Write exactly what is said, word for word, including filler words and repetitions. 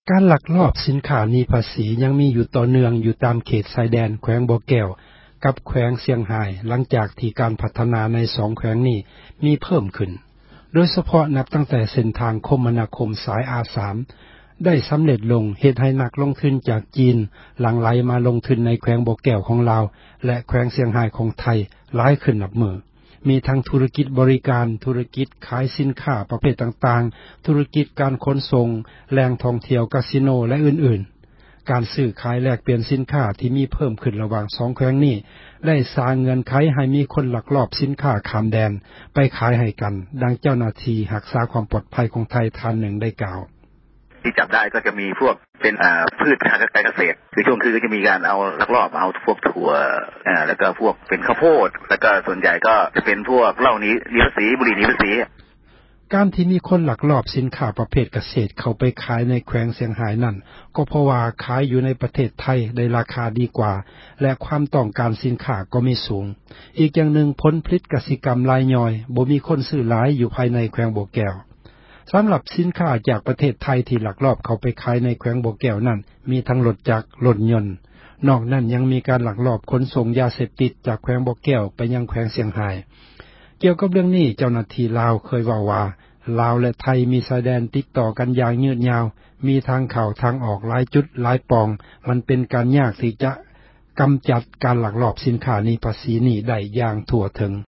การลักลอบสินค้าหนีภาษียังมีอยู่ต่อเนื่องอยู่ตามเขตชายแดนแขวงบ่อแก้วกับแขวงเสียงหายหลังจากที่การพัฒนาในสองแขวงนี้มีเพิ่มขึ้นโดยเฉพาะนับตั้งแต่เส้นทางคมนาคมสาย อา สาม ได้สำเร็จลงเฮ็ดให้นักลงทุนจากจีนหลั่งไหลมาลงทุนในแขวงบ่อแก้วของลาวและแขวงเสียงหายของไทยหลายขึ้นนับมือมีทั้งธุรกิจบริการธุรกิจขายสินค้าประเภทต่างๆธุรกิจการขนส่งแหล่งท่องเที่ยวคาสิโนและอื่นๆการซื้อขายแลกเปลี่ยนสินค้าที่มีเพิ่มขึ้นระหว่างสองแขวงนี้ได้สร้างเงื่อนไขให้มีคนลักลอบสินค้าข้ามแดนไปขายให้กันดังเจ้าหน้าที่รักษาความปลอดภัยของไทยท่านหนึ่งได้กล่าวที่จับได้ก็จะมีพวกเป็นอ่าพืชทางการเกษตรคือช่วงคือก็จะมีการเอาลักลอบเอาพวกถั่วอ่าแล้วก็พวกเป็นข้าวโพดแล้วก็ส่วนใหญ่ก็จะเป็นพวกเหล้านี้นิรสีบุหรี่นิรสีการที่มีคนลักลอบสินค้าประเภทเกษตรเข้าไปขายในแขวงเสียงหายนั่นก็เพราะว่าขายอยู่ในประเทศไทยได้ราคาดีกว่าและความต้องการสินค้าก็มีสูงอีกอย่างหนึ่งผลผลิตกสิกรรมรายย่อยบ่มีคนซื้อหลายอยู่ภายในแขวงบ่อแก้วสำหรับสินค้าจากประเทศไทยที่ลักลอบเข้าไปขายในแขวงบ่อแก้วนั่นมีทั้งรถจักรรถยนต์นอกนั้นยังมีการลักลอบขนส่งยาเสพติดจากแขวงบ่อแก้วไปยังแขวงเสียงหายเกี่ยวกับเรื่องนี้เจ้าหน้าที่ลาวเคยว่าว่าลาวและไทยมีชายแดนติดต่อกันอย่างยืดยาวมีทางเข้าทางออกหลายจุดหลายปองมันเป็นการยากที่จะกำจัดการลักลอบสินค้าหนีภาษีนี้ได้อย่างทั่วถึง